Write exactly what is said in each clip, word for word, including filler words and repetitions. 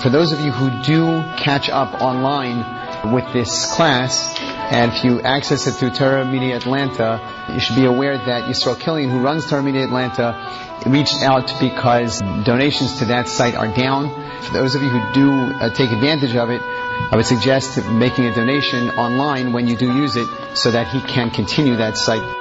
For those of you who do catch up online with this class, and if you access it through Torah Media Atlanta, you should be aware that Yisrael Killian, who runs Torah Media Atlanta, reached out because donations to that site are down. For those of you who do uh, take advantage of it, I would suggest making a donation online when you do use it so that he can continue that site.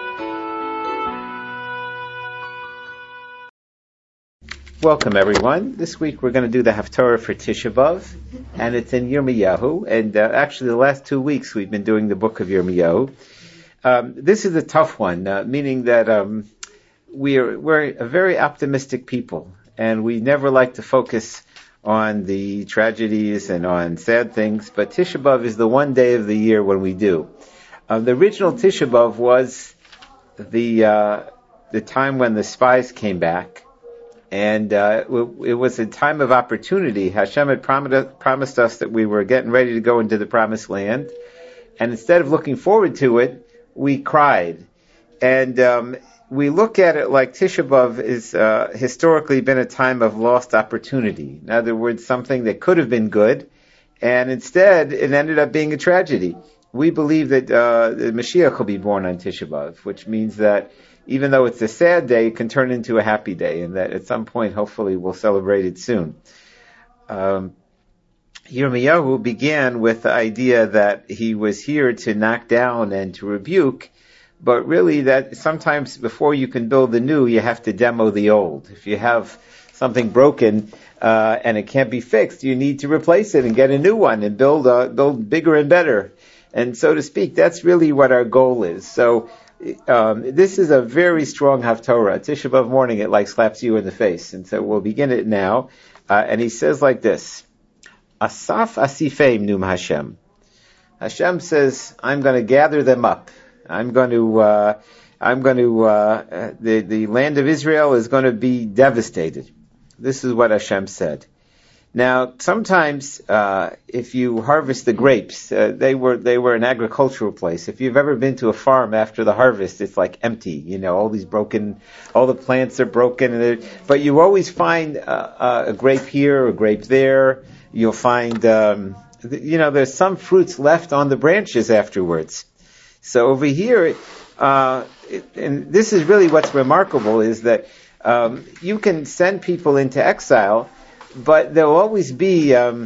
Welcome everyone. This week we're going to do the Haftorah for Tisha B'Av, and it's in Yirmiyahu, and uh, actually the last two weeks we've been doing the book of Yirmiyahu. Um, this is a tough one, uh, meaning that um, we're, we're a very optimistic people, and we never like to focus on the tragedies and on sad things, but Tisha B'Av is the one day of the year when we do. Uh, the original Tisha B'Av was the, uh, the time when the spies came back, and uh, it was a time of opportunity. Hashem had promised us that we were getting ready to go into the promised land, and instead of looking forward to it, we cried. And um, we look at it like Tisha B'Av is uh, historically been a time of lost opportunity. In other words, something that could have been good, and instead it ended up being a tragedy. We believe that uh, the Mashiach will be born on Tisha B'Av, which means that even though it's a sad day, it can turn into a happy day, and that at some point, hopefully, we'll celebrate it soon. Um, Yirmiyahu began with the idea that he was here to knock down and to rebuke, but really that sometimes before you can build the new, you have to demo the old. If you have something broken uh, and it can't be fixed, you need to replace it and get a new one and build uh, build bigger and better. And so to speak, that's really what our goal is. So Um, this is a very strong Haftorah. Tisha B'Av morning, it like slaps you in the face. And so we'll begin it now. Uh, and he says like this, Asaf Asifeim Num Hashem. Hashem says, I'm going to gather them up. I'm going to, uh, I'm going to, uh, the, the land of Israel is going to be devastated. This is what Hashem said. Now, sometimes, uh, if you harvest the grapes, uh, they were, they were an agricultural place. If you've ever been to a farm after the harvest, it's like empty, you know, all these broken, all the plants are broken, and but you always find, uh, uh, a grape here, a grape there. You'll find, um, you know, there's some fruits left on the branches afterwards. So over here, uh, it, and this is really what's remarkable is that, um, you can send people into exile, but there will always be um,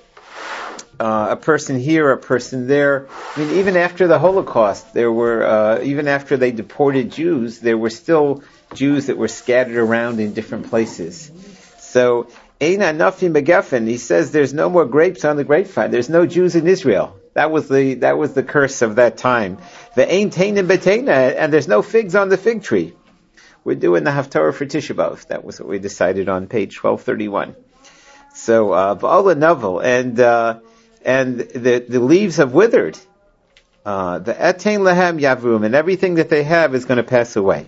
uh, a person here, a person there. I mean, even after the Holocaust, there were, uh, even after they deported Jews, there were still Jews that were scattered around in different places. So, Eina Nafi Megefen, he says there's no more grapes on the grapevine. There's no Jews in Israel. That was the, that was the curse of that time. The Ein Teinim B'Teina, and there's no figs on the fig tree. We're doing the Haftorah for Tisha B'Av. That was what we decided on page twelve thirty-one. So, uh, Ba'ala Novel, and, uh, and the, the leaves have withered. Uh, the Etain Lahem Yavrum, and everything that they have is going to pass away.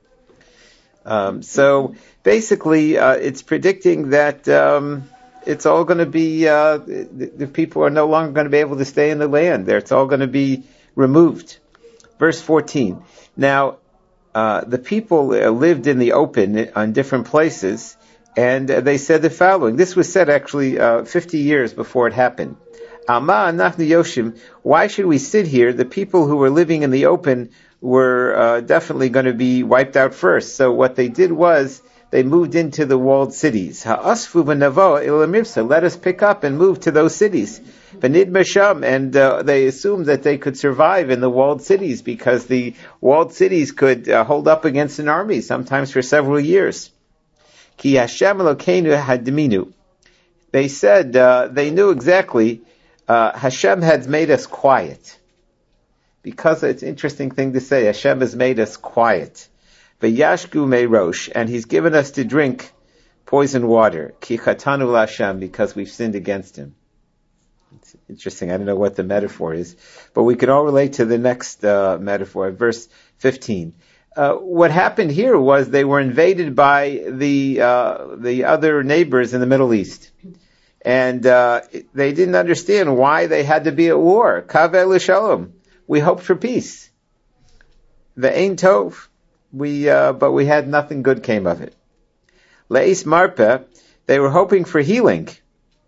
Um, so, basically, uh, it's predicting that, um, it's all going to be, uh, the, the people are no longer going to be able to stay in the land there. It's all going to be removed. Verse fourteen. Now, uh, the people lived in the open on different places, and uh, they said the following. This was said actually uh, fifty years before it happened. Ama anachnu yoshim. Why should we sit here? The people who were living in the open were uh, definitely going to be wiped out first. So what they did was they moved into the walled cities. Ha'asfu v'navo il mirsa. Let us pick up and move to those cities. V'nid mesham. And uh, they assumed that they could survive in the walled cities because the walled cities could uh, hold up against an army, sometimes for several years. Ki Hashem Elokeinu hadminu. They said, uh, they knew exactly, uh, Hashem has made us quiet. Because it's an interesting thing to say, Hashem has made us quiet. V'yashku meirosh, and He's given us to drink poison water. Ki chatanu l'Hashem, because we've sinned against Him. It's interesting, I don't know what the metaphor is, but we can all relate to the next uh, metaphor, verse fifteen. Uh, what happened here was they were invaded by the uh, the other neighbors in the Middle East, and uh, they didn't understand why they had to be at war. Kaveh l'shalom, we hoped for peace. The Ein Tov, we uh, but we had nothing good came of it. Le'is marpeh, they were hoping for healing.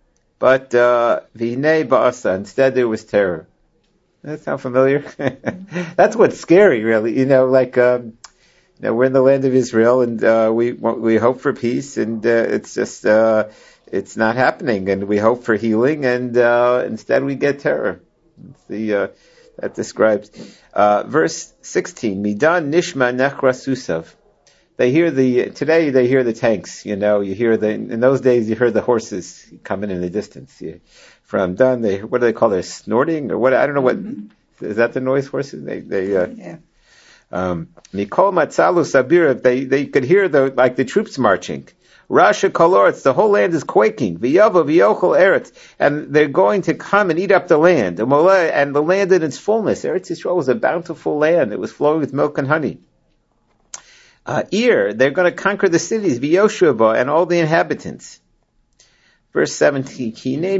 But uh, V'hinei ba'asa, instead there was terror. Does that sound familiar? That's what's scary, really. You know, like um, you know, we're in the land of Israel, and uh, we we hope for peace, and uh, it's just uh, it's not happening, and we hope for healing, and uh, instead we get terror. It's the uh, that describes uh, verse sixteen. Midan nishma nechra susav. They hear the today. They hear the tanks. You know, you hear the in those days. You heard the horses coming in the distance. You, from Dan, they what do they call their snorting or what? I don't know what is that the noise horses. They they uh, yeah. Um, Mikol matzalu sabir. They they could hear the like the troops marching. Rasha koloretz. The whole land is quaking. V'yava v'yochel eretz, and they're going to come and eat up the land. And the land in its fullness. Eretz Yisrael was a bountiful land. It was flowing with milk and honey. Uh, Ir, they're going to conquer the cities, V'yoshuva, and all the inhabitants. Verse seventeen,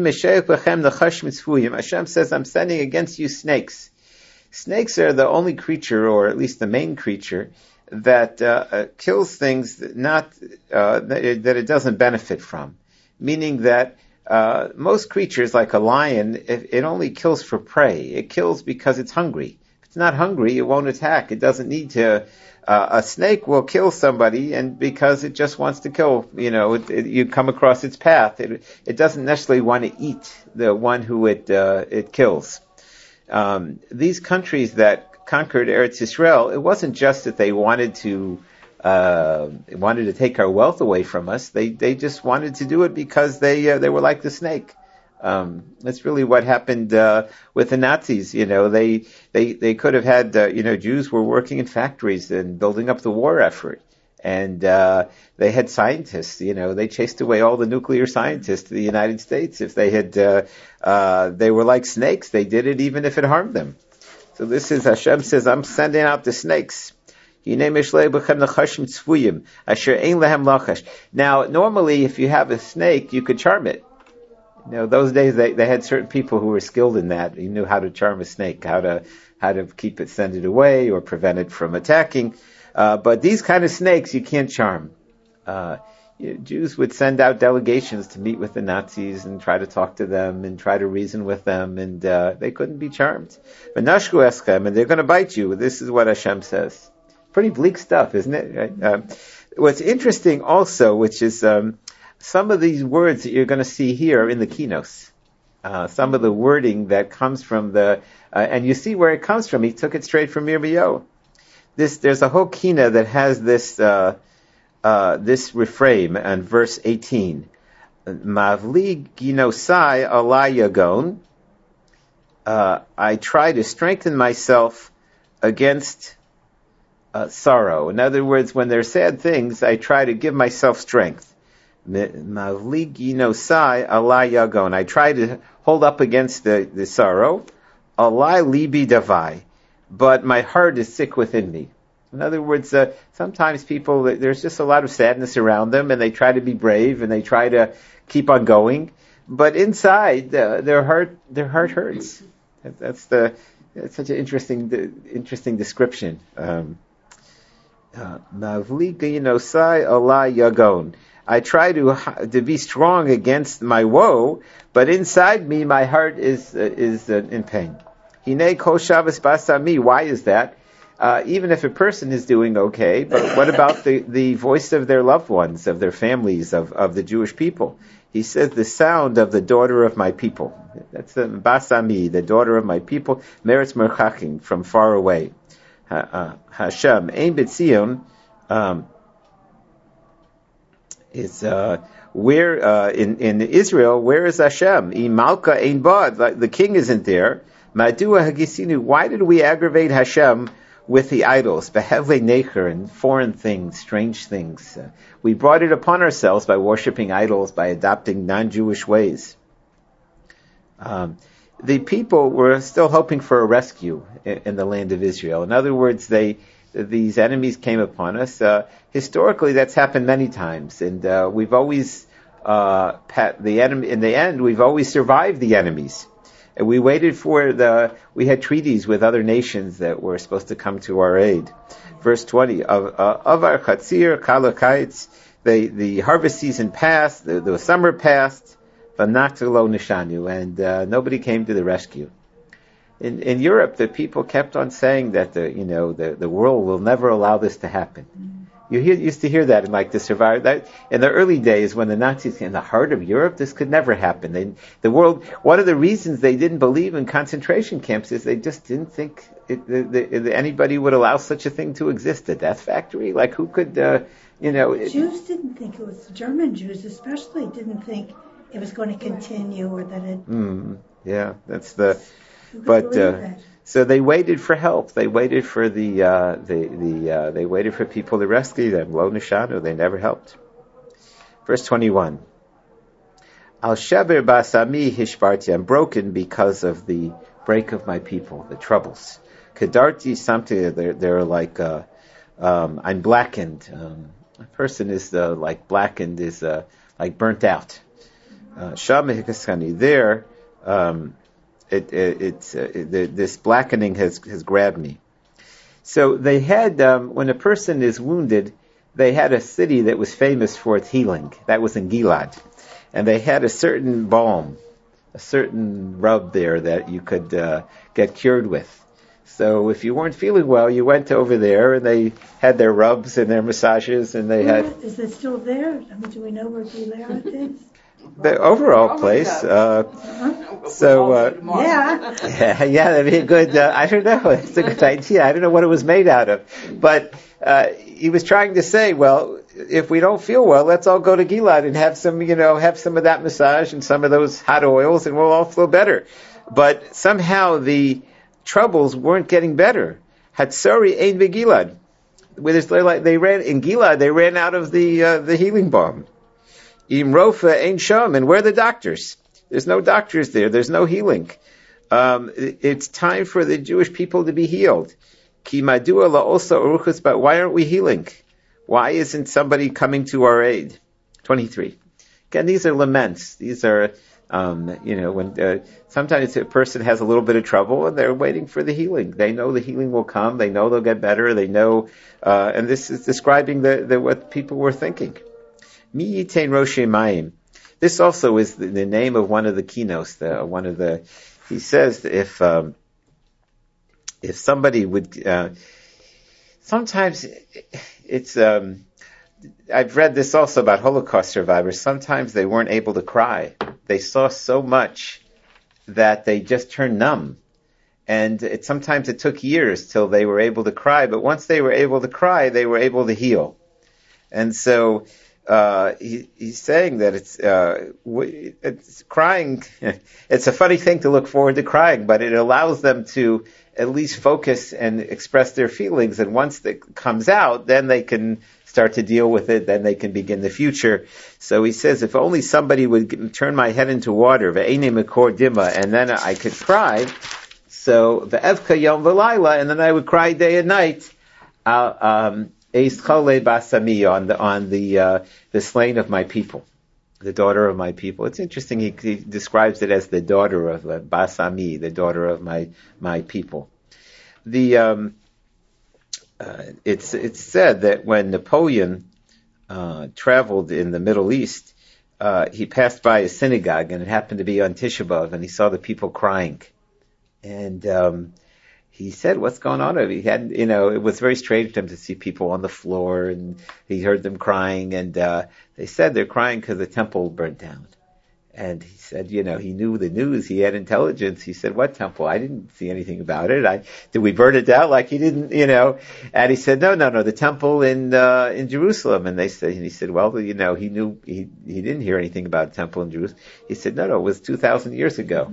Hashem says, I'm sending against you snakes. Snakes are the only creature, or at least the main creature, that uh, uh, kills things that not uh, that, it, that it doesn't benefit from. Meaning that uh, most creatures, like a lion, it, it only kills for prey. It kills because it's hungry. If it's not hungry, it won't attack. It doesn't need to... Uh, a snake will kill somebody, and because it just wants to kill, you know, it, it, you come across its path. It, it doesn't necessarily want to eat the one who it uh, it kills. Um, these countries that conquered Eretz Yisrael, it wasn't just that they wanted to uh, wanted to take our wealth away from us. They they just wanted to do it because they uh, they were like the snake. Um, that's really what happened uh, with the Nazis. You know, they they they could have had uh, you know Jews were working in factories and building up the war effort, and uh, they had scientists. You know, they chased away all the nuclear scientists to the United States. If they had, uh, uh, they were like snakes. They did it even if it harmed them. So this is Hashem says, I'm sending out the snakes. Now, normally, if you have a snake, you could charm it. You know, those days they, they had certain people who were skilled in that. You knew how to charm a snake, how to how to keep it, send it away, or prevent it from attacking. Uh, but these kind of snakes you can't charm. Uh, you know, Jews would send out delegations to meet with the Nazis and try to talk to them and try to reason with them, and uh, they couldn't be charmed. But nashku eschem, and they're going to bite you. This is what Hashem says. Pretty bleak stuff, isn't it? Right? Um, what's interesting also, which is um, some of these words that you're going to see here in the Kinos, uh, some of the wording that comes from the, uh, and you see where it comes from. He took it straight from Yirmiyahu. This, there's a whole Kina that has this, uh, uh, this refrain on verse eighteen. Mavli ginosai alai yagon. Uh, I try to strengthen myself against uh, sorrow. In other words, when there's sad things, I try to give myself strength. Mavli ginosai alai yagon. I try to hold up against the, the sorrow. Alai libi davai. But my heart is sick within me. In other words, uh, sometimes people, there's just a lot of sadness around them, and they try to be brave, and they try to keep on going. But inside, uh, their heart, their heart hurts. That's the, that's such an interesting, interesting description. Um, uh, I try to to be strong against my woe, but inside me, my heart is uh, is uh, in pain. Hinei kol Shabbos basami. Why is that? Uh, even if a person is doing okay, but what about the, the voice of their loved ones, of their families, of, of the Jewish people? He says, the sound of the daughter of my people. That's the basami, the daughter of my people. Meretz merchachim, from far away. Ha, uh, Hashem, ein b'tzion, um, is uh, where uh, in in Israel, where is Hashem? I malka ein bad, like the king isn't there. Madua hagisinu. Why did we aggravate Hashem with the idols, behevle necher, and foreign things, strange things? Uh, we brought it upon ourselves by worshiping idols, by adopting non-Jewish ways. Um, the people were still hoping for a rescue in, in the land of Israel. In other words, they these enemies came upon us. Uh, historically, that's happened many times, and uh, we've always uh, pat the enemy. In the end, we've always survived the enemies. And we waited for the, we had treaties with other nations that were supposed to come to our aid. Verse twenty, of our chatzir kalakaitz, the, the harvest season passed, the, the summer passed, Vanatalo Nishanu, and uh, nobody came to the rescue. In, in Europe, the people kept on saying that the you know the, the world will never allow this to happen. You hear, used to hear that in like the survivor that in the early days when the Nazis in the heart of Europe, this could never happen. They, the world. One of the reasons they didn't believe in concentration camps is they just didn't think it, the, the, the, anybody would allow such a thing to exist. A death factory, like who could, uh, you know? The Jews didn't think it was. The German Jews especially didn't think it was going to continue or that it. Mm, yeah, that's the. But uh, so they waited for help. They waited for the uh, the the uh, they waited for people to rescue them. Lo nishanu, they never helped. Verse twenty-one. Al sheber basami hishbarti. I'm broken because of the break of my people, the troubles. Kedarti samti. They're they're like uh, um, I'm blackened. Um, a person is uh, like blackened is uh, like burnt out. Sham hikaskani. There. Um, It, it, it's, uh, it, this blackening has, has grabbed me. So they had, um, when a person is wounded, they had a city that was famous for its healing. That was in Gilad. And they had a certain balm, a certain rub there that you could uh, get cured with. So if you weren't feeling well, you went over there and they had their rubs and their massages and they where, had... Is it still there? I mean, do we know where Gilad is? The overall place. Uh, so, uh, yeah. yeah, yeah, that'd be a good, uh, I don't know, it's a good idea. I don't know what it was made out of. But, uh, he was trying to say, well, if we don't feel well, let's all go to Gilad and have some, you know, have some of that massage and some of those hot oils and we'll all feel better. But somehow the troubles weren't getting better. Hatsari ein beGilad. They ran, in Gilad, they ran out of the, uh, the healing balm. Im rofa ein sham, and where are the doctors? There's no doctors there. There's no healing. Um, it's time for the Jewish people to be healed. Ki madua la'osa uruchus, but why aren't we healing? Why isn't somebody coming to our aid? twenty-three. Again, these are laments. These are, um, you know, when uh, sometimes a person has a little bit of trouble and they're waiting for the healing. They know the healing will come. They know they'll get better. They know, uh, and this is describing the, the what people were thinking. Mi yitain roshei mayim. This also is the, the name of one of the keynotes. The, one of the, he says that if um, if somebody would, uh, sometimes it's. Um, I've read this also about Holocaust survivors. Sometimes they weren't able to cry. They saw so much that they just turned numb, and it, sometimes it took years till they were able to cry. But once they were able to cry, they were able to heal, and so. Uh, he, he's saying that it's, uh, it's crying. It's a funny thing to look forward to crying, but it allows them to at least focus and express their feelings. And once it comes out, then they can start to deal with it. Then they can begin the future. So he says, if only somebody would turn my head into water, ve'ene mekor dima, and then I could cry. So ve'evka yom v'layla, and then I would cry day and night. Uh, um, Basami, on the on the uh, the slain of my people, the daughter of my people. It's interesting. He, he describes it as the daughter of uh, Basami, the daughter of my my people. The um, uh, it's it's said that when Napoleon uh, traveled in the Middle East, uh, he passed by a synagogue, and it happened to be on Tisha B'Av, and he saw the people crying, and um, he said, what's going on? He had, you know, it was very strange to him to see people on the floor, and he heard them crying, and uh, they said they're crying because the temple burnt down. And he said, you know, he knew the news, he had intelligence. He said, what temple? I didn't see anything about it. I, did we burn it down? Like he didn't, you know. And he said, no, no, no, the temple in uh, in Jerusalem. And they said, and he said, well, you know, he knew, he he didn't hear anything about a temple in Jerusalem. He said, no, no, it was two thousand years ago.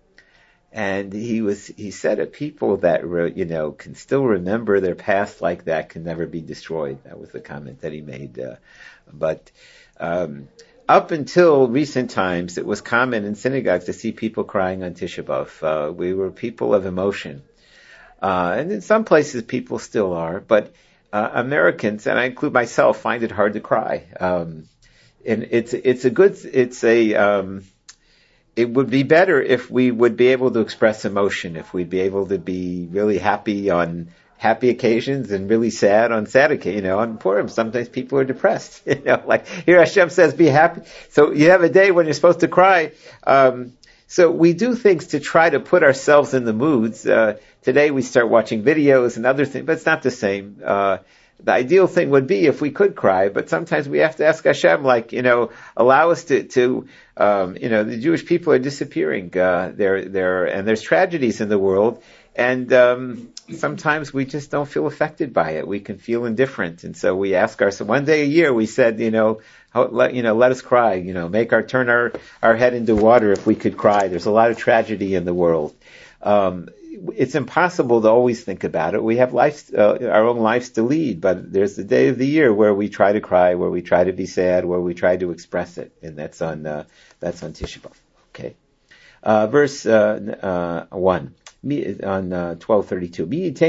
And he was, he said that people that, re, you know, can still remember their past like that can never be destroyed. That was the comment that he made. Uh, but, um, up until recent times, it was common in synagogues to see people crying on Tisha B'Av. Uh, we were people of emotion. Uh, and in some places people still are, but, uh, Americans, and I include myself, find it hard to cry. Um, and it's, it's a good, it's a, um, it would be better if we would be able to express emotion, if we'd be able to be really happy on happy occasions and really sad on sad occasions. You know, on Purim, sometimes people are depressed. You know, like here Hashem says, be happy. So you have a day when you're supposed to cry. Um, so we do things to try to put ourselves in the moods. Uh, today we start watching videos and other things, but it's not the same. Uh, the ideal thing would be if we could cry, but sometimes we have to ask Hashem, like, you know, allow us to, to, um, you know, the Jewish people are disappearing, uh, there, there, and there's tragedies in the world. And, um, sometimes we just don't feel affected by it. We can feel indifferent. And so we ask ourselves, one day a year we said, you know, how, let, you know, let us cry, you know, make our, turn our, our head into water if we could cry. There's a lot of tragedy in the world. Um, it's impossible to always think about it. We have lives, uh, our own lives to lead, but there's the day of the year where we try to cry, where we try to be sad, where we try to express it. And that's on, uh, that's on Tisha B'Av. Okay. Uh, verse, uh, uh, one. On uh, twelve thirty-two.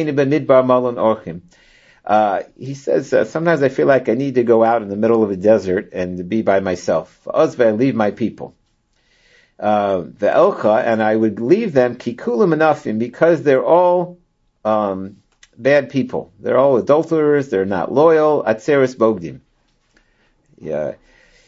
Uh, he says, uh, sometimes I feel like I need to go out in the middle of a desert and be by myself. I leave my people. Uh, the Elcha, and I would leave them, kikulam enafim, because they're all um, bad people. They're all adulterers, they're not loyal, atzeres bogdim. Yeah.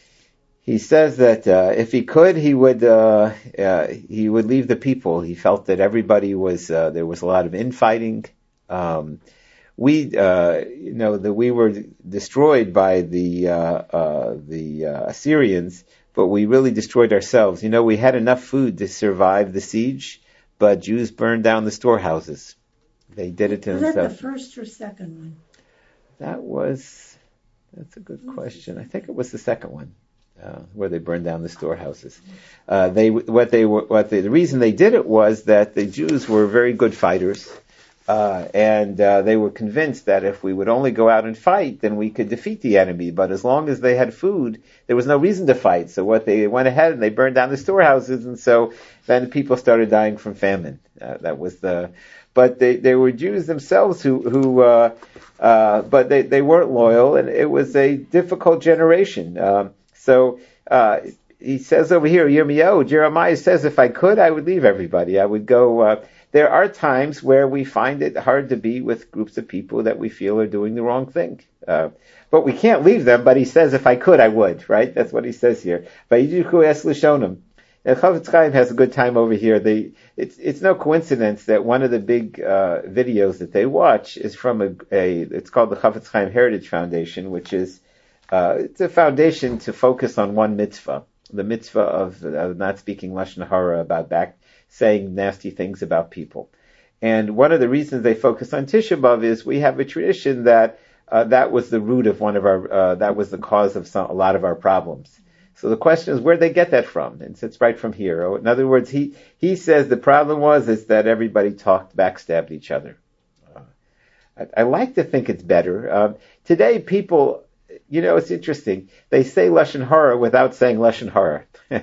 He says that uh, if he could, he would uh, uh, he would leave the people. He felt that everybody was uh, there was a lot of infighting. Um, we uh, you know that we were destroyed by the uh, uh, the uh, Assyrians, but we really destroyed ourselves. You know, we had enough food to survive the siege, but Jews burned down the storehouses. They did it to was themselves. Was that the first or second one? That was that's a good question. I think it was the second one. Uh, where they burned down the storehouses. Uh, they, what they were, what they, the reason they did it was that the Jews were very good fighters, uh, and, uh, they were convinced that if we would only go out and fight, then we could defeat the enemy. But as long as they had food, there was no reason to fight. So what they went ahead and they burned down the storehouses, and so then people started dying from famine. Uh, that was the, but they, they were Jews themselves who, who, uh, uh, but they, they weren't loyal, and it was a difficult generation. Um, So, uh, he says over here, Yirmiyahu, Jeremiah says, if I could, I would leave everybody. I would go, uh, there are times where we find it hard to be with groups of people that we feel are doing the wrong thing. Uh, but we can't leave them, but he says, if I could, I would, right? That's what he says here. Vayiduku es lishonim. Chafetz Chaim has a good time over here. They, it's, it's no coincidence that one of the big, uh, videos that they watch is from a, a it's called the Chafetz Chaim Heritage Foundation, which is, Uh, it's a foundation to focus on one mitzvah, the mitzvah of, of not speaking lashon hara, about back saying nasty things about people. And one of the reasons they focus on Tisha B'Av is we have a tradition that uh, that was the root of one of our, uh, that was the cause of some, a lot of our problems. So the question is, where'd they get that from? And it's right from here. In other words, he he says the problem was is that everybody talked, backstabbed each other. Uh, I, I like to think it's better. Um, today, people. You know, it's interesting. They say lashon hara without saying lashon hara.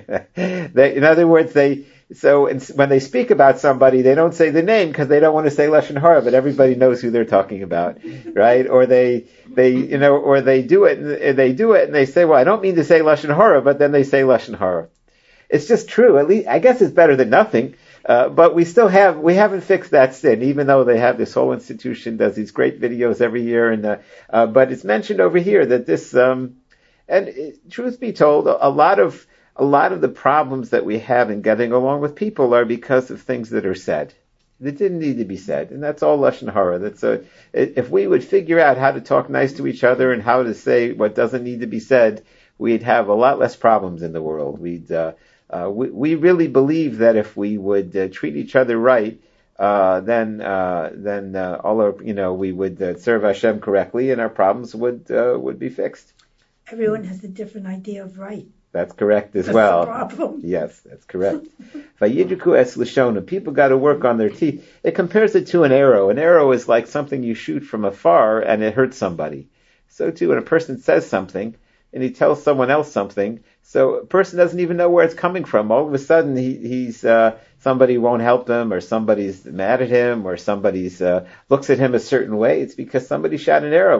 they, in other words, they so when they speak about somebody, they don't say the name because they don't want to say lashon hara, but everybody knows who they're talking about, right? Or they they you know, or they do it and they do it and they say, well, I don't mean to say lashon hara, but then they say lashon hara. It's just true. At least I guess it's better than nothing. Uh, but we still have, we haven't fixed that sin, even though they have this whole institution, does these great videos every year, and, uh, uh, but it's mentioned over here that this, um, and it, truth be told, a lot of, a lot of the problems that we have in getting along with people are because of things that are said. That didn't need to be said, and that's all lashon hara. That's a, if we would figure out how to talk nice to each other and how to say what doesn't need to be said, we'd have a lot less problems in the world. We'd, uh, Uh, we, we really believe that if we would uh, treat each other right, uh, then uh, then uh, all our, you know, we would uh, serve Hashem correctly, and our problems would uh, would be fixed. Everyone has a different idea of right. That's correct as that's well. The problem. Yes, that's correct. Vayiduku es lishona. People got to work on their teeth. It compares it to an arrow. An arrow is like something you shoot from afar, and it hurts somebody. So too, when a person says something and he tells someone else something. So a person doesn't even know where it's coming from. All of a sudden, he, he's uh, somebody won't help him, or somebody's mad at him, or somebody's uh, looks at him a certain way. It's because somebody shot an arrow.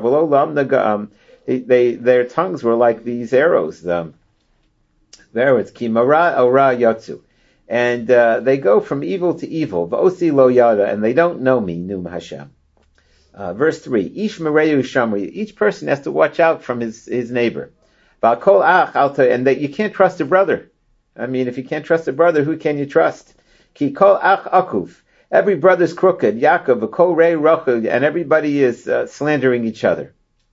Um, they, they their tongues were like these arrows. Um, there it's kimara ora yatsu, and uh, they go from evil to evil. V'osi lo yada, and they don't know me, Num Hashem. Uh, verse three, Ish Mereyu Shamri, each person has to watch out from his, his neighbor. Kol ach alta, and that you can't trust a brother. I mean, if you can't trust a brother, who can you trust? Ki kol ach akuf, every brother's crooked, Yaakov, kol rei rochel, and everybody is uh, slandering each other.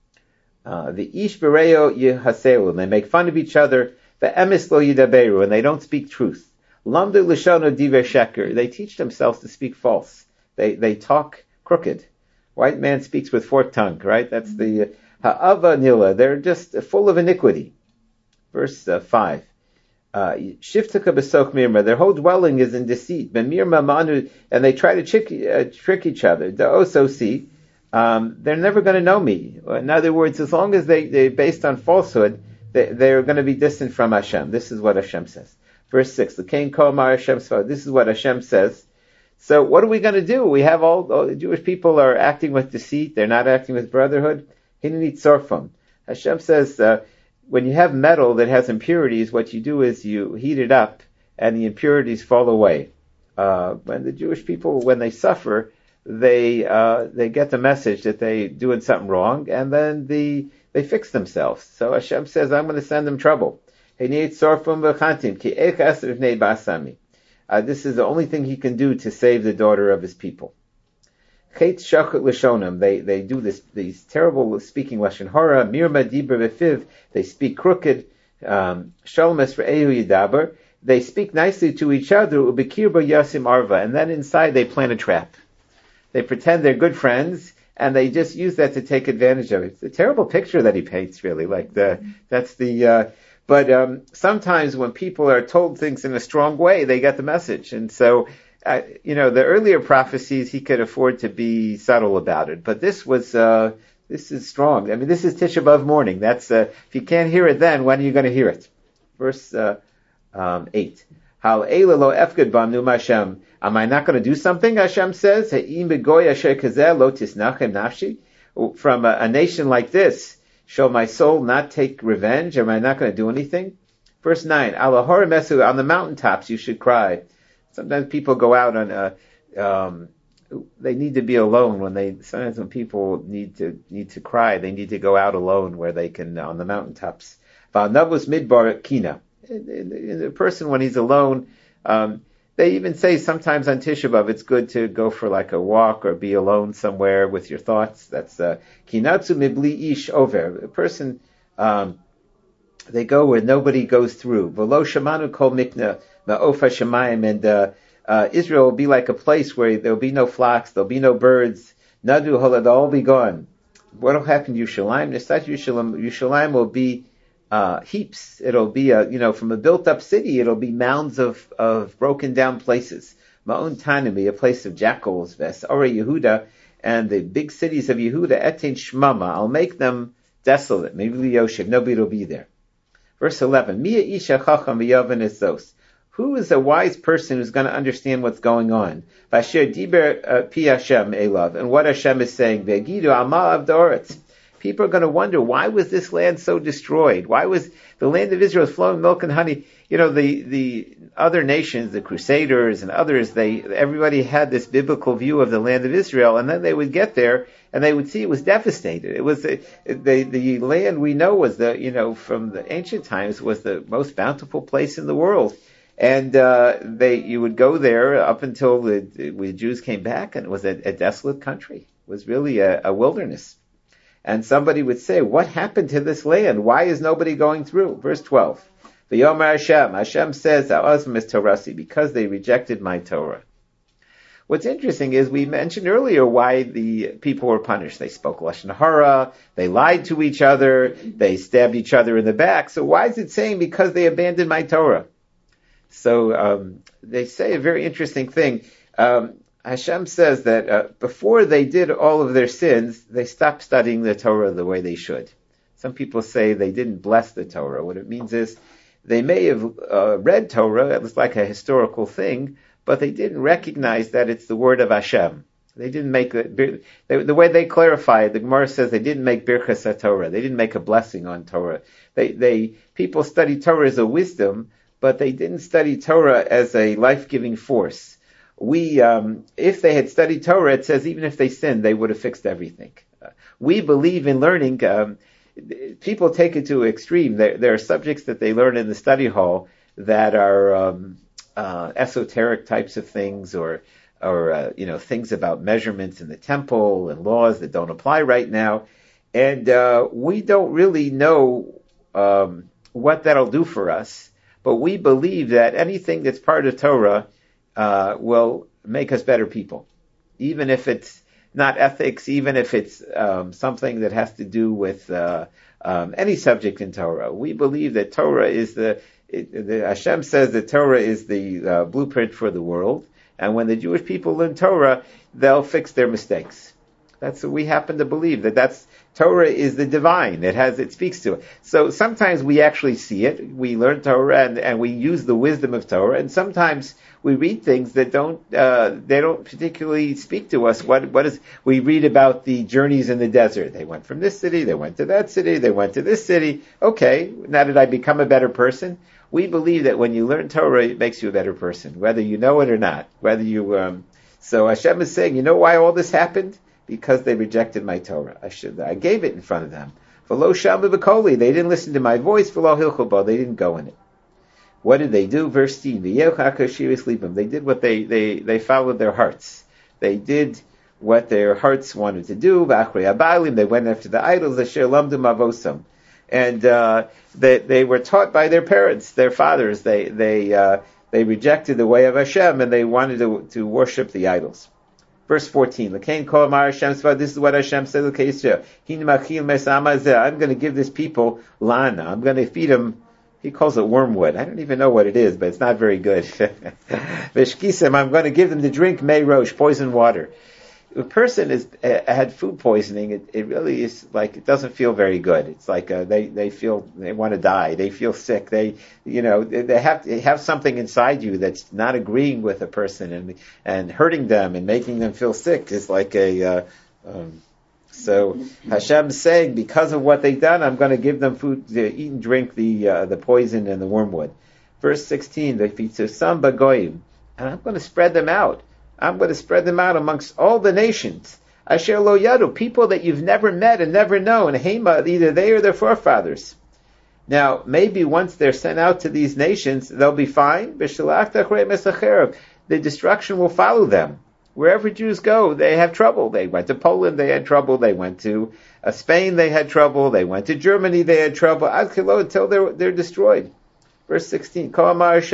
Uh, the ish bereo yehaseu, and they make fun of each other. The emes lo yidaberu, and they don't speak truth. Lamdu lishono diver sheker, they teach themselves to speak false. They they talk crooked. White man speaks with forked tongue, right? That's the ha'ava nila. They're just full of iniquity. Verse uh, five. Shiftaka besok mirma. Their whole dwelling is in deceit. Mirma manu, and they try to trick, uh, trick each other. The ososi. Um, they're never going to know me. In other words, as long as they they're based on falsehood, they, they're going to be distant from Hashem. This is what Hashem says. Verse six. The Cain Komar Hashem. This is what Hashem says. So what are we going to do? We have all, all the Jewish people are acting with deceit. They're not acting with brotherhood. Hineni tzorfim. Hashem says, uh, when you have metal that has impurities, what you do is you heat it up and the impurities fall away. Uh, when the Jewish people, when they suffer, they, uh, they get the message that they doing something wrong and then the, they fix themselves. So Hashem says, I'm going to send them trouble. Hineni tzorfim v'chantim ki ech eser v'nei ba'asami. Uh, this is the only thing he can do to save the daughter of his people. Chet shachet l'shonim. They they do this these terrible speaking lashon hara. Mirma dibra v'fiv. They speak crooked. Um, Shalom esra'ehu yidaber. They speak nicely to each other. Ubekirba yasim arva. And then inside they plan a trap. They pretend they're good friends and they just use that to take advantage of it. It's a terrible picture that he paints, really. Like the that's the. Uh, But um, sometimes when people are told things in a strong way, they get the message. And so, uh, you know, the earlier prophecies, he could afford to be subtle about it. But this was, uh, this is strong. I mean, this is Tisha B'Av morning. That's, uh, if you can't hear it then, when are you going to hear it? Verse uh, um, eight. Hal eila lo efged bam nu Hashem. Am I not going to do something? Hashem says. Ha'im begoy asher kazeh lo tisnachem nafshi. From a, a nation like this, shall my soul not take revenge? Am I not going to do anything? Verse nine, Alahor mesu, on the mountaintops you should cry. Sometimes people go out on a, um, they need to be alone when they, sometimes when people need to, need to cry, they need to go out alone where they can, on the mountaintops. Valnavus midbar kina. The person when he's alone, um, they even say sometimes on Tisha B'Av it's good to go for like a walk or be alone somewhere with your thoughts. That's kinatsu mibli ish over. A person, um, they go where nobody goes through. V'lo shamanu kol mikna ma'ofa shemayim, and uh, uh, Israel will be like a place where there will be no flocks, there will be no birds. Nadu holad, they'll all be gone. What will happen to Yerushalayim? Nesat Yerushalayim, Yerushalayim will be Uh, heaps. It'll be a, you know, from a built-up city, it'll be mounds of, of broken down places. Ma'on Tanimi, a place of jackals, Ves Ora Yehuda, and the big cities of Yehuda, Etin Shmama, I'll make them desolate. Maybe Yoshev, nobody will be there. Verse eleven, Mia Isha Chacham V'Yavan Esos. Who is a wise person who's going to understand what's going on? Vasher Diber Pi Hashem Elav, and what Hashem is saying, Ve'gidu Amal Avdoretz. People are going to wonder, why was this land so destroyed? Why was the land of Israel flowing milk and honey? You know, the, the other nations, the Crusaders and others, they, everybody had this biblical view of the land of Israel, and then they would get there and they would see it was devastated. It was, the, the, the land we know was the, you know, from the ancient times was the most bountiful place in the world. And, uh, they, you would go there up until the, the Jews came back, and it was a, a desolate country. It was really a, a wilderness. And somebody would say, what happened to this land? Why is nobody going through? Verse twelve. V'yomer Hashem. Hashem says, Torasi, because they rejected my Torah. What's interesting is we mentioned earlier why the people were punished. They spoke Lashon Hara, they lied to each other, they stabbed each other in the back. So why is it saying because they abandoned my Torah? So um, they say a very interesting thing. Um, Hashem says that uh, before they did all of their sins, they stopped studying the Torah the way they should. Some people say they didn't bless the Torah. What it means is they may have uh, read Torah, it was like a historical thing, but they didn't recognize that it's the word of Hashem. They didn't make it, they, the way they clarify it, the Gemara says they didn't make Birchas HaTorah. They didn't make a blessing on Torah. They, they, people study Torah as a wisdom, but they didn't study Torah as a life-giving force. we, um, if they had studied Torah, it says even if they sinned, they would have fixed everything. Uh, we believe in learning. Um, people take it to an extreme. There, there are subjects that they learn in the study hall that are um, uh, esoteric types of things, or or uh, you know, things about measurements in the temple and laws that don't apply right now, and uh, we don't really know um, what that'll do for us. But we believe that anything that's part of Torah uh, will make us better people, even if it's not ethics, even if it's um, something that has to do with uh, um, any subject in Torah. We believe that Torah is the, it, the Hashem says that Torah is the uh, blueprint for the world, and when the Jewish people learn Torah, they'll fix their mistakes. That's what we happen to believe, that that's, Torah is the divine. It has, it speaks to it. So sometimes we actually see it. We learn Torah and, and we use the wisdom of Torah. And sometimes we read things that don't, uh, they don't particularly speak to us. What, what is, we read about the journeys in the desert. They went from this city, they went to that city, they went to this city. Okay, now did I become a better person? We believe that when you learn Torah, it makes you a better person, whether you know it or not. Whether you, um, so Hashem is saying, you know why all this happened? Because they rejected my Torah. I should, I gave it in front of them. V'lo shamu b'koli, they didn't listen to my voice. V'lo hilchu bo, they didn't go in it. What did they do? Verse ten. They did what they, they, they followed their hearts. They did what their hearts wanted to do. They went after the idols. Asher lamdu mavosam, and uh, they they were taught by their parents, their fathers. They they uh, they rejected the way of Hashem and they wanted to to worship the idols. Verse fourteen, this is what Hashem said, I'm going to give this people lana. I'm going to feed them, he calls it wormwood. I don't even know what it is, but it's not very good. I'm going to give them to drink mei rosh, poison water. If a person is uh, had food poisoning, it, it really is like, it doesn't feel very good. It's like uh, they they feel they want to die. They feel sick. They you know they, they have they have something inside you that's not agreeing with a person and and hurting them and making them feel sick. Is like a uh, um, so Hashem is saying, because of what they've done, I'm going to give them food to eat and drink the uh, the poison and the wormwood. Verse sixteen, the fitzusam bagoyim, and I'm going to spread them out. I'm going to spread them out amongst all the nations. Asher lo yadu, people that you've never met and never known. Hema, either they or their forefathers. Now, maybe once they're sent out to these nations, they'll be fine. The destruction will follow them. Wherever Jews go, they have trouble. They went to Poland, they had trouble. They went to uh, Spain, they had trouble. They went to Germany, they had trouble. Until they're, they're destroyed. Verse sixteen, He's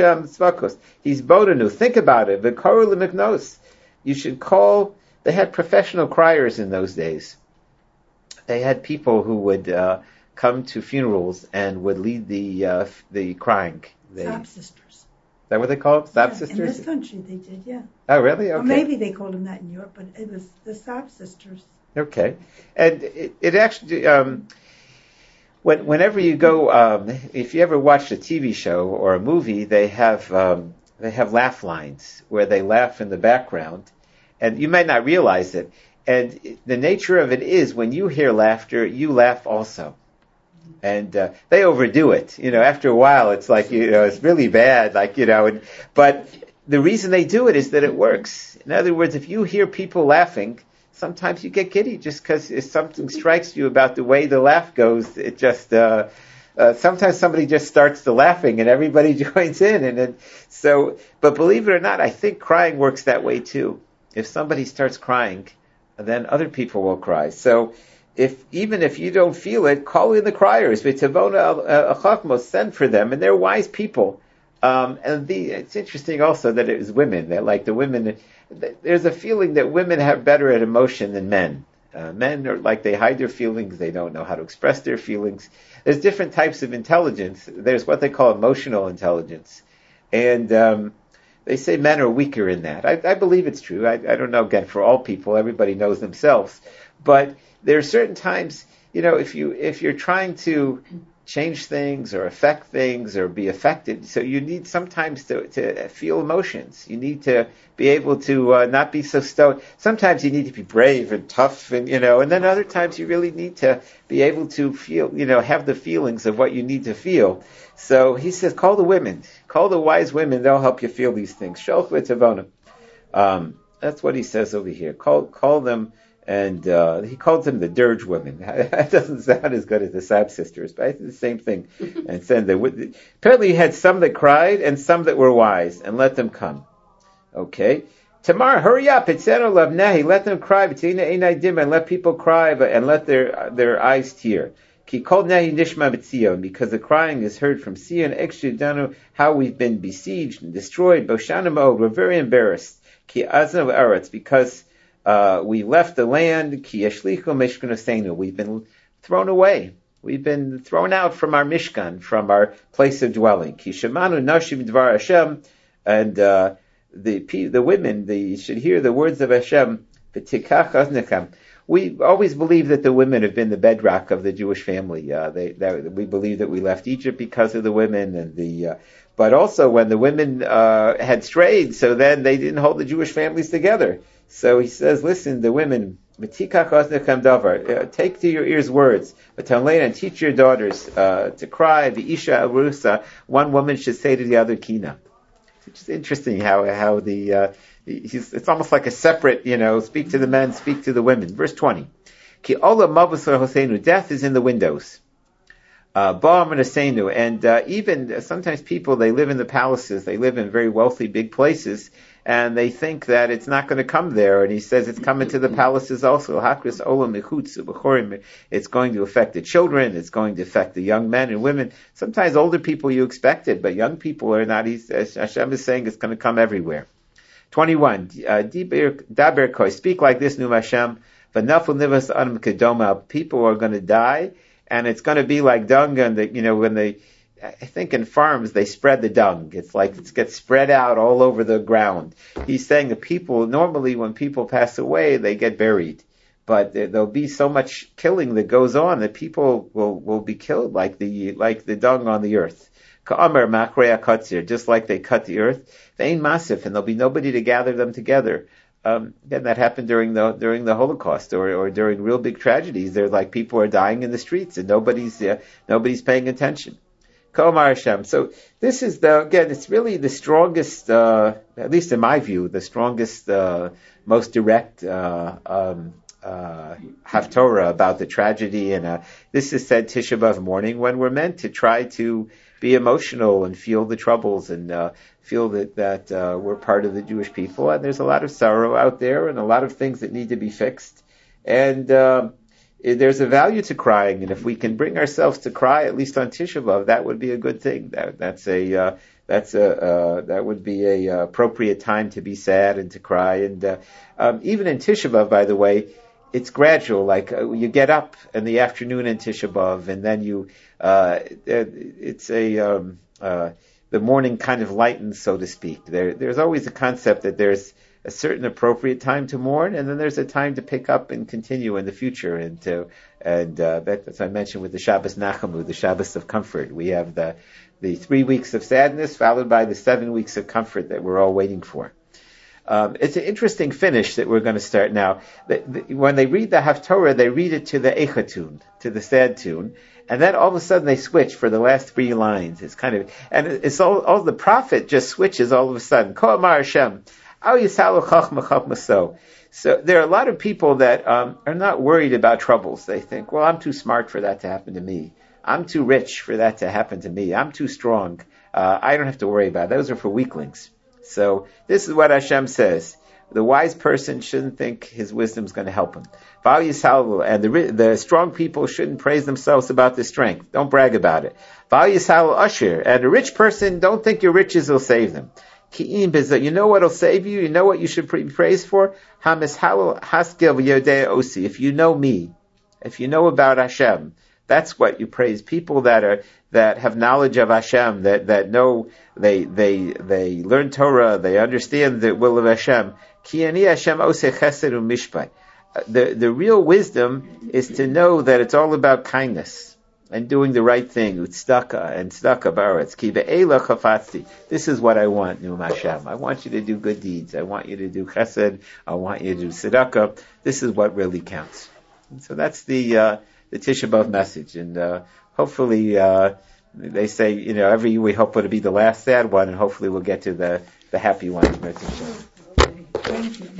bodenu. Think about it. V'koru l'miknos. You should call, they had professional criers in those days. They had people who would uh, come to funerals and would lead the uh, the crying. They, Sob sisters. Is that what they call it? Sob yeah, sisters? In this country they did, yeah. Oh, really? Okay. Or maybe they called them that in Europe, but it was the Sob sisters. Okay. And it, it actually... Um, When, whenever you go, um, if you ever watch a T V show or a movie, they have um, they have laugh lines where they laugh in the background, and you may not realize it. And the nature of it is, when you hear laughter, you laugh also. And uh, they overdo it. You know, after a while, it's like, you know, it's really bad. Like, you know, and, but the reason they do it is that it works. In other words, if you hear people laughing, sometimes you get giddy just because if something strikes you about the way the laugh goes. It just uh, uh, sometimes somebody just starts to laughing and everybody joins in, and then, so. But believe it or not, I think crying works that way too. If somebody starts crying, then other people will cry. So, if even if you don't feel it, call in the criers. Send for them, and they're wise people. Um, and the, it's interesting also that it was women. That like the women. There's a feeling that women have better at emotion than men. Uh, men are like, they hide their feelings, they don't know how to express their feelings. There's different types of intelligence. There's what they call emotional intelligence. And um, they say men are weaker in that. I, I believe it's true. I, I don't know, again, for all people, everybody knows themselves. But there are certain times, you know, if you if you're trying to change things or affect things or be affected. So you need sometimes to, to feel emotions. You need to be able to uh, not be so stoked. Sometimes you need to be brave and tough, and you know, and then other times you really need to be able to feel, you know, have the feelings of what you need to feel. So he says, call the women, call the wise women, they'll help you feel these things. Um, that's what he says over here. Call call them, and uh, he calls them the dirge women. That doesn't sound as good as the Sab sisters, but it's the same thing. And said they would, apparently he had some that cried and some that were wise, and let them come. Okay. Tomorrow, hurry up! It's love nahi. Let them cry. And let people cry, and let their their eyes tear. Ki kol nahi nishma b'tzion, because the crying is heard from Sion. Ekshudanu, how we've been besieged and destroyed. Boshana mode, we're very embarrassed. Ki aznav aretz, because uh, we left the land. Ki yeshlichu mishkan, we've been thrown away. We've been thrown out from our mishkan, from our place of dwelling. Ki shemanu nashim dvar Hashem, and uh, the the women, they should hear the words of Hashem. V'tikach aznechem. We always believe that the women have been the bedrock of the Jewish family. Uh, they, that, we believe that we left Egypt because of the women, and the. Uh, but also when the women uh, had strayed, so then they didn't hold the Jewish families together. So he says, "Listen, the women, v'tikach aznechem davar. Uh, take to your ears words, v'tamlein, and teach your daughters uh, to cry. V'isha arusa. One woman should say to the other, kina." It's interesting how how the uh, he's, it's almost like a separate, you know, speak to the men, speak to the women. Verse twenty, Ki ola mavasar hosenu, death is in the windows. Uh, Ba'am and and uh, even sometimes people, they live in the palaces, they live in very wealthy big places, and they think that it's not going to come there. And he says it's coming to the palaces also. Hakris olam mechutzu b'chorim. It's going to affect the children. It's going to affect the young men and women. Sometimes older people you expect it, but young people are not. He's, Hashem is saying it's going to come everywhere. twenty-one. Daber koi. Speak like this, Num Hashem. V'naful nivas adam kedoma. People are going to die, and it's going to be like dung, and the, you know when they. I think in farms they spread the dung. It's like it gets spread out all over the ground. He's saying that people, normally when people pass away, they get buried. But there'll be so much killing that goes on that people will, will be killed like the like the dung on the earth. Ka'amar makrea katzir, just like they cut the earth. They ain't massive, and there'll be nobody to gather them together. Um, again, that happened during the during the Holocaust or, or during real big tragedies. They're like people are dying in the streets and nobody's uh, nobody's paying attention. So this is the, again, it's really the strongest, uh, at least in my view, the strongest, uh, most direct, uh, um, uh, Haftorah about the tragedy. And, uh, this is said Tisha B'Av morning when we're meant to try to be emotional and feel the troubles and, uh, feel that, that, uh, we're part of the Jewish people. And there's a lot of sorrow out there and a lot of things that need to be fixed. And, um, there's a value to crying, and if we can bring ourselves to cry, at least on Tisha B'Av, that would be a good thing. That, that's a uh, that's a uh, that would be a uh, appropriate time to be sad and to cry. And uh, um, even in Tisha B'Av, by the way, it's gradual. Like uh, you get up in the afternoon in Tisha B'Av, and then you uh, it's a um, uh, the morning kind of lightens, so to speak. There, there's always a concept that there's a certain appropriate time to mourn, and then there's a time to pick up and continue in the future. And to, and uh, that, as I mentioned with the Shabbos Nachamu, the Shabbos of comfort, we have the the three weeks of sadness followed by the seven weeks of comfort that we're all waiting for. Um, it's an interesting finish that we're going to start now. The, the, when they read the Haftorah, they read it to the Eicha tune, to the sad tune, and then all of a sudden they switch for the last three lines. It's kind of, and it's all, all the prophet just switches all of a sudden. Ko Amar Hashem. So there are a lot of people that um, are not worried about troubles. They think, well, I'm too smart for that to happen to me. I'm too rich for that to happen to me. I'm too strong. Uh, I don't have to worry about it. Those are for weaklings. So this is what Hashem says. The wise person shouldn't think his wisdom is going to help him. And the, the strong people shouldn't praise themselves about their strength. Don't brag about it. And a rich person, don't think your riches will save them. You know what will save you? You know what you should be praised for? If you know me, if you know about Hashem, that's what you praise. People that are that have knowledge of Hashem, that, that know they they they learn Torah, they understand the will of Hashem. The the real wisdom is to know that it's all about kindness and doing the right thing, tzedakah and tzedakah baretz. Ki be'ela chafatzti. This is what I want, Num Hashem. I want you to do good deeds. I want you to do chesed. I want you to do tzedakah. This is what really counts. And so that's the uh, the Tisha B'Av message. And uh, hopefully, uh, they say, you know, every year we hope it'll be the last sad one, and hopefully we'll get to the the happy one. Thank you.